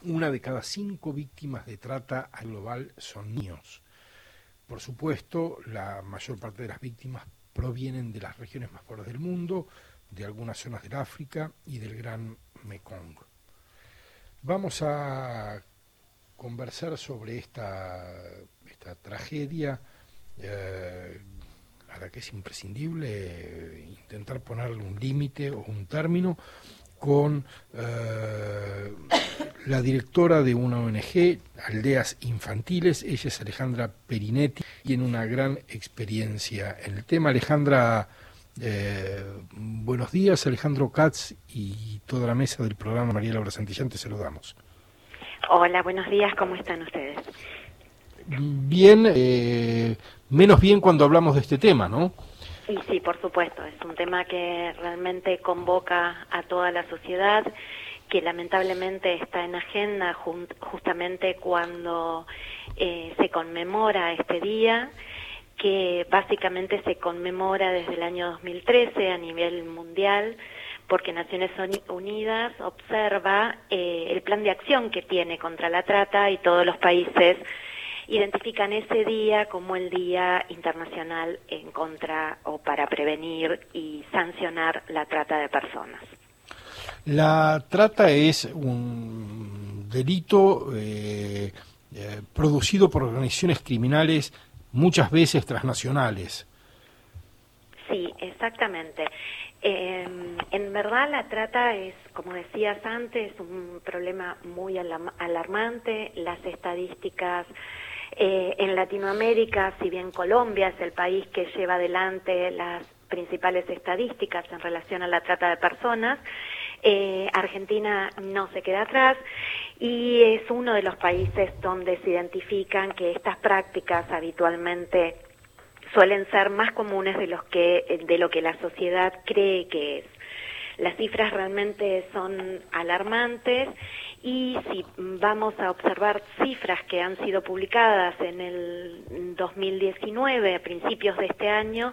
Una de cada 5 víctimas de trata global son niños. Por supuesto, la mayor parte de las víctimas provienen de las regiones más pobres del mundo, de algunas zonas del África y del Gran Mekong. Vamos a conversar sobre esta tragedia a la que es imprescindible intentar ponerle un límite o un término con la directora de una ONG, Aldeas Infantiles. Ella es Alejandra Perinetti, tiene una gran experiencia en el tema. Alejandra, buenos días. Alejandro Katz y toda la mesa del programa María Laura Santillán, te saludamos. Hola, buenos días, ¿cómo están ustedes? Bien, menos bien cuando hablamos de este tema, ¿no? Y sí, por supuesto, es un tema que realmente convoca a toda la sociedad, que lamentablemente está en agenda justamente cuando se conmemora este día, que básicamente se conmemora desde el año 2013 a nivel mundial, porque Naciones Unidas observa el plan de acción que tiene contra la trata y todos los países identifican ese día como el Día Internacional en contra o para prevenir y sancionar la trata de personas. La trata es un delito producido por organizaciones criminales muchas veces transnacionales. Sí, exactamente. En verdad la trata es, como decías antes, un problema muy alarmante. Las estadísticas en Latinoamérica, si bien Colombia es el país que lleva adelante las principales estadísticas en relación a la trata de personas, Argentina no se queda atrás y es uno de los países donde se identifican que estas prácticas habitualmente suelen ser más comunes de lo que la sociedad cree que es. Las cifras realmente son alarmantes y si vamos a observar cifras que han sido publicadas en el 2019, a principios de este año,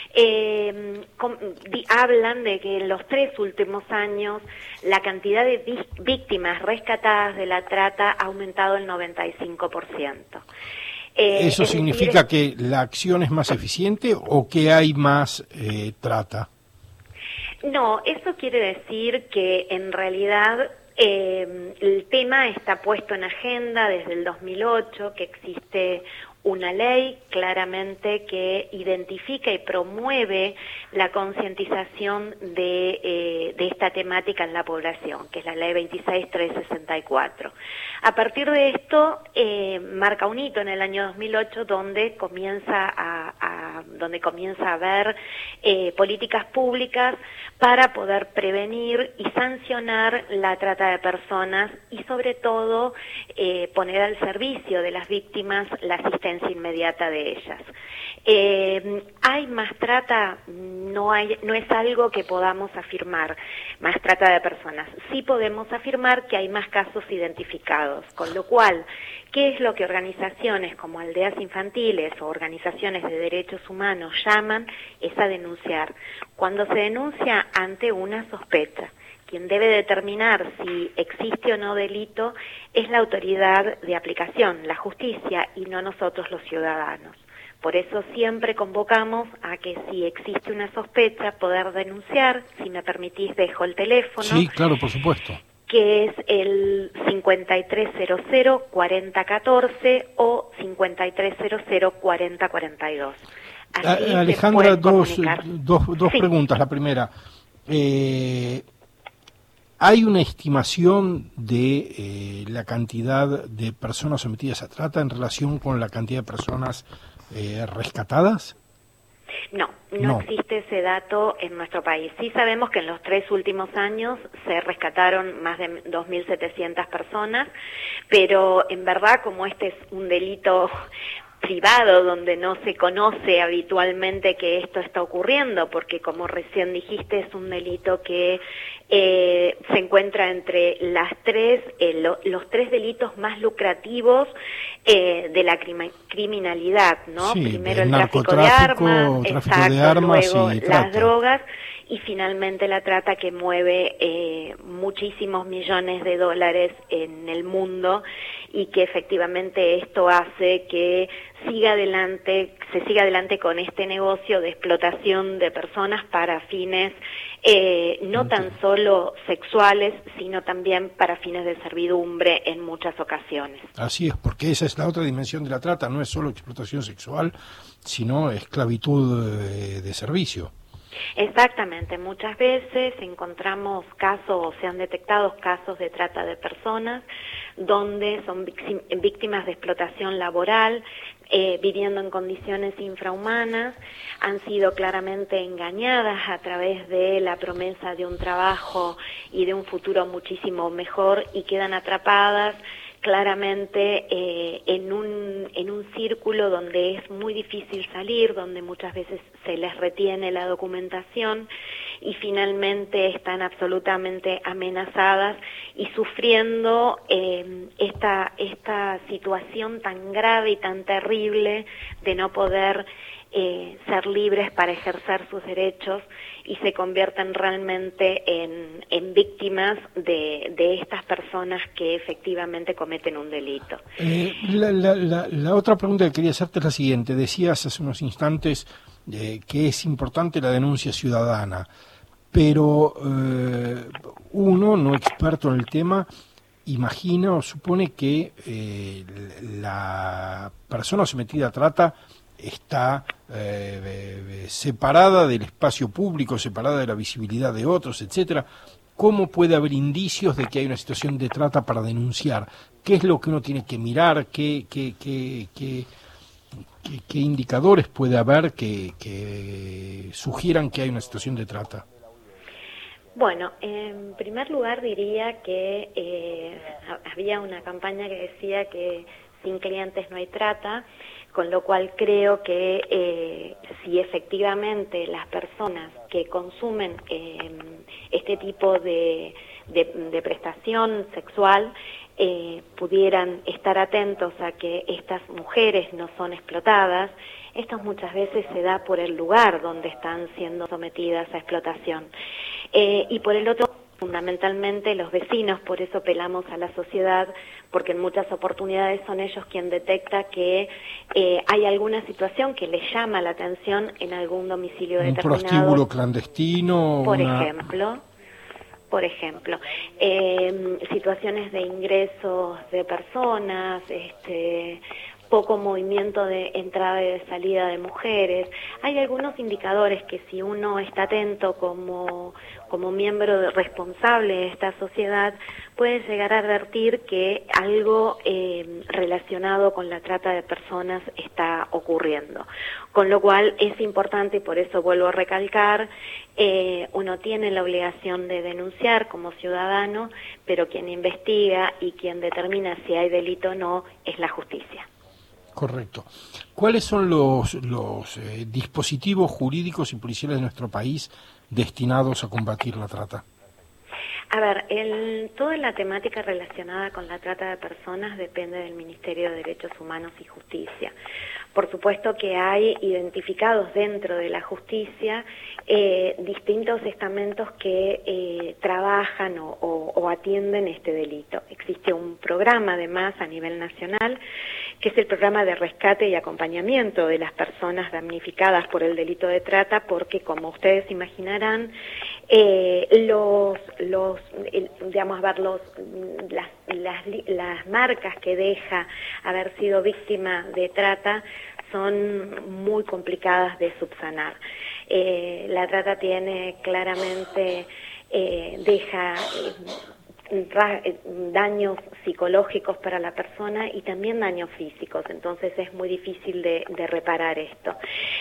hablan de que en los 3 últimos años la cantidad de víctimas rescatadas de la trata ha aumentado el 95%. ¿Eso significa que la acción es más eficiente o que hay más trata? No, eso quiere decir que en realidad el tema está puesto en agenda desde el 2008, que existe una ley claramente que identifica y promueve la concientización de esta temática en la población, que es la ley 26364. A partir de esto, marca un hito en el año 2008 donde comienza a haber políticas públicas para poder prevenir y sancionar la trata de personas y sobre todo poner al servicio de las víctimas la asistencia inmediata de ellas. ¿Hay más trata? No es algo que podamos afirmar, más trata de personas. Sí podemos afirmar que hay más casos identificados, con lo cual, ¿qué es lo que organizaciones como Aldeas Infantiles o organizaciones de derechos humanos llaman? Es a denunciar. Cuando se denuncia ante una sospecha, quien debe determinar si existe o no delito es la autoridad de aplicación, la justicia, y no nosotros los ciudadanos. Por eso siempre convocamos a que si existe una sospecha, poder denunciar. Si me permitís, dejo el teléfono. Sí, claro, por supuesto. Que es el 5300-4014 o 5300-4042. Alejandra, dos sí. preguntas. La primera, ¿hay una estimación de la cantidad de personas sometidas a trata en relación con la cantidad de personas rescatadas? No existe ese dato en nuestro país. Sí sabemos que en los 3 últimos años se rescataron más de 2.700 personas, pero en verdad, como este es un delito privado donde no se conoce habitualmente que esto está ocurriendo, porque como recién dijiste es un delito que se encuentra entre los 3 delitos más lucrativos de la criminalidad, ¿no? Sí, primero el tráfico de armas, luego y las drogas y finalmente la trata, que mueve muchísimos millones de dólares en el mundo, y que efectivamente esto hace que se siga adelante con este negocio de explotación de personas para fines no tan solo sexuales, sino también para fines de servidumbre en muchas ocasiones. Así es, porque esa es la otra dimensión de la trata, no es solo explotación sexual, sino esclavitud de servicio. Exactamente, muchas veces encontramos casos, o se han detectado casos de trata de personas donde son víctimas de explotación laboral, viviendo en condiciones infrahumanas, han sido claramente engañadas a través de la promesa de un trabajo y de un futuro muchísimo mejor, y quedan atrapadas claramente en un círculo donde es muy difícil salir, donde muchas veces se les retiene la documentación y finalmente están absolutamente amenazadas y sufriendo esta situación tan grave y tan terrible de no poder ser libres para ejercer sus derechos, y se convierten realmente en víctimas de estas personas que efectivamente cometen un delito. La otra pregunta que quería hacerte es la siguiente. Decías hace unos instantes que es importante la denuncia ciudadana, pero uno, no experto en el tema, imagina o supone que la persona sometida a trata está separada del espacio público, separada de la visibilidad de otros, etcétera. ¿Cómo puede haber indicios de que hay una situación de trata para denunciar? ¿Qué es lo que uno tiene que mirar? ¿Qué indicadores puede haber que sugieran que hay una situación de trata? Bueno, en primer lugar diría que había una campaña que decía que sin clientes no hay trata, con lo cual creo que si efectivamente las personas que consumen este tipo de prestación sexual pudieran estar atentos a que estas mujeres no son explotadas, esto muchas veces se da por el lugar donde están siendo sometidas a explotación. Y por el otro, fundamentalmente los vecinos, por eso apelamos a la sociedad, porque en muchas oportunidades son ellos quien detecta que hay alguna situación que les llama la atención en algún domicilio determinado. Un prostíbulo clandestino. Por ejemplo, situaciones de ingresos de personas, poco movimiento de entrada y de salida de mujeres. Hay algunos indicadores que si uno está atento como miembro responsable de esta sociedad, puede llegar a advertir que algo relacionado con la trata de personas está ocurriendo. Con lo cual es importante, y por eso vuelvo a recalcar, uno tiene la obligación de denunciar como ciudadano, pero quien investiga y quien determina si hay delito o no es la justicia. Correcto. ¿Cuáles son los dispositivos jurídicos y policiales de nuestro país destinados a combatir la trata? A ver, toda la temática relacionada con la trata de personas depende del Ministerio de Derechos Humanos y Justicia. Por supuesto que hay identificados dentro de la justicia distintos estamentos que trabajan o atienden este delito. Existe un programa además a nivel nacional, que es el programa de rescate y acompañamiento de las personas damnificadas por el delito de trata, porque como ustedes imaginarán, las marcas que deja haber sido víctima de trata son muy complicadas de subsanar. La trata tiene claramente, deja daños psicológicos para la persona y también daños físicos, entonces es muy difícil de reparar esto.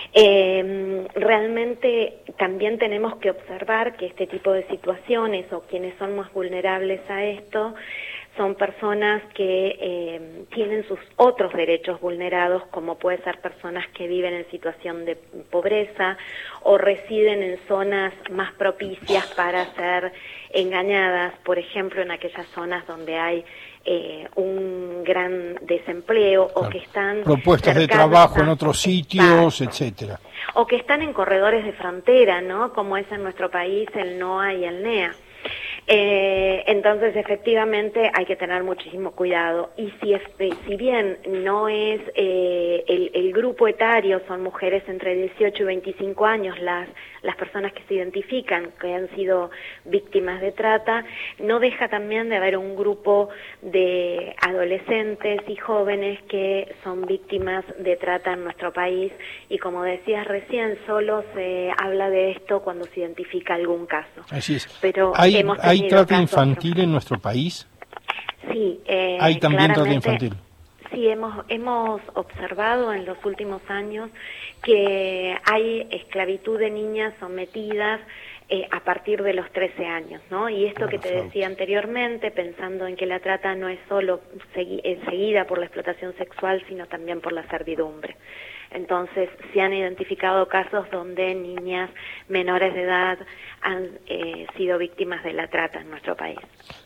Realmente también tenemos que observar que este tipo de situaciones, o quienes son más vulnerables a esto, son personas que tienen sus otros derechos vulnerados, como puede ser personas que viven en situación de pobreza o residen en zonas más propicias para ser engañadas, por ejemplo, en aquellas zonas donde hay un gran desempleo, o que están propuestas de trabajo en otros sitios, etcétera, o que están en corredores de frontera, ¿no? Como es en nuestro país el NOA y el NEA. Entonces, efectivamente, hay que tener muchísimo cuidado. Y si bien no es el grupo etario, son mujeres entre 18 y 25 años las personas que se identifican que han sido víctimas de trata, no deja también de haber un grupo de adolescentes y jóvenes que son víctimas de trata en nuestro país, y como decías recién, solo se habla de esto cuando se identifica algún caso. Así es. Pero ¿Hay trata infantil en nuestro país? Sí. ¿Hay también trata infantil? Sí, hemos observado en los últimos años que hay esclavitud de niñas sometidas a partir de los 13 años, ¿no? Y esto que te decía anteriormente, pensando en que la trata no es solo seguida por la explotación sexual, sino también por la servidumbre. Entonces, se han identificado casos donde niñas menores de edad han sido víctimas de la trata en nuestro país.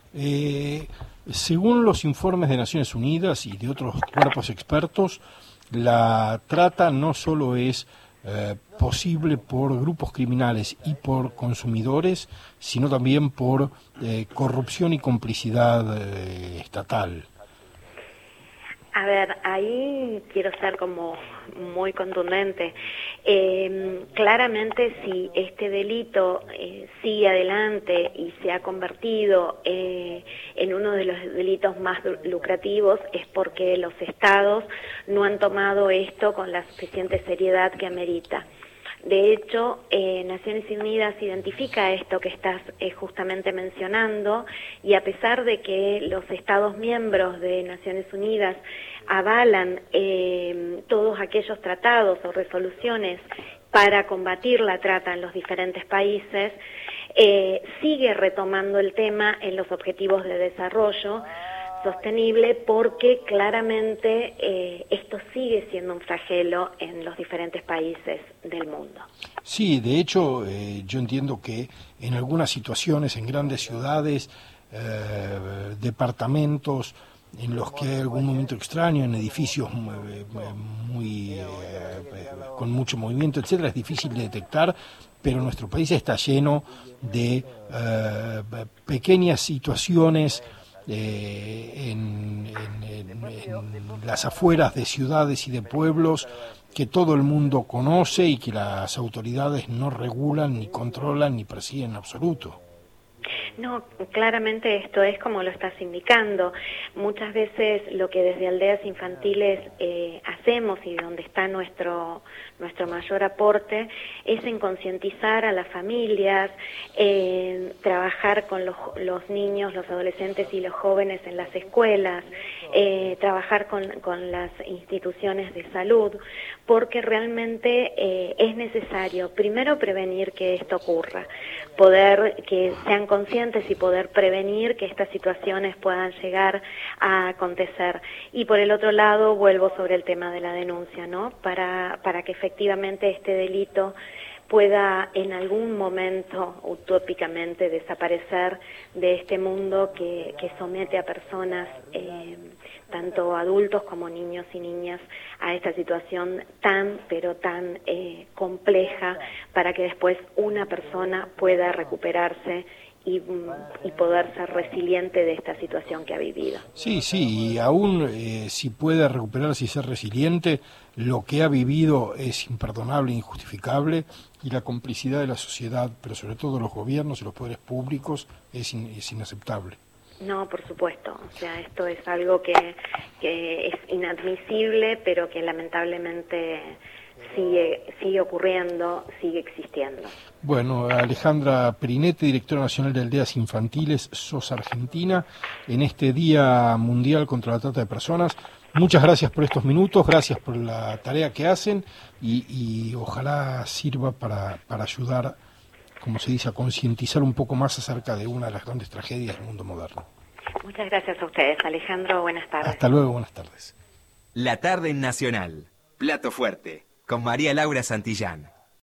Según los informes de Naciones Unidas y de otros cuerpos expertos, la trata no solo es posible por grupos criminales y por consumidores, sino también por corrupción y complicidad estatal. A ver, ahí quiero ser como muy contundente. Claramente, si este delito sigue adelante y se ha convertido en uno de los delitos más lucrativos, es porque los estados no han tomado esto con la suficiente seriedad que amerita. De hecho, Naciones Unidas identifica esto que estás justamente mencionando, y a pesar de que los Estados miembros de Naciones Unidas avalan todos aquellos tratados o resoluciones para combatir la trata en los diferentes países, sigue retomando el tema en los Objetivos de Desarrollo Sostenible, porque claramente esto sigue siendo un flagelo en los diferentes países del mundo. Sí, de hecho, yo entiendo que en algunas situaciones, en grandes ciudades, departamentos en los que hay algún movimiento extraño, en edificios con mucho movimiento, etcétera, es difícil de detectar, pero nuestro país está lleno de pequeñas situaciones en las afueras de ciudades y de pueblos que todo el mundo conoce y que las autoridades no regulan, ni controlan, ni persiguen en absoluto. No, claramente esto es como lo estás indicando. Muchas veces lo que desde Aldeas Infantiles hacemos, y donde está nuestro mayor aporte, es en concientizar a las familias, trabajar con los niños, los adolescentes y los jóvenes en las escuelas, trabajar con las instituciones de salud, porque realmente es necesario primero prevenir que esto ocurra, poder que sean conscientes y poder prevenir que estas situaciones puedan llegar a acontecer. Y por el otro lado, vuelvo sobre el tema de la denuncia, ¿no? Para que efectivamente este delito pueda en algún momento utópicamente desaparecer de este mundo que somete a personas, tanto adultos como niños y niñas, a esta situación tan compleja, para que después una persona pueda recuperarse y poder ser resiliente de esta situación que ha vivido. Sí, y aún si puede recuperarse y ser resiliente, lo que ha vivido es imperdonable e injustificable, y la complicidad de la sociedad, pero sobre todo de los gobiernos y los poderes públicos, es inaceptable. No, por supuesto. O sea, esto es algo que es inadmisible, pero que lamentablemente sigue ocurriendo, sigue existiendo. Bueno, Alejandra Perinetti, directora nacional de Aldeas Infantiles, SOS Argentina, en este Día Mundial contra la Trata de Personas, muchas gracias por estos minutos, gracias por la tarea que hacen, y ojalá sirva para ayudar, como se dice, a concientizar un poco más acerca de una de las grandes tragedias del mundo moderno. Muchas gracias a ustedes, Alejandro, buenas tardes. Hasta luego, buenas tardes. La tarde en Nacional, Plato Fuerte, con María Laura Santillán.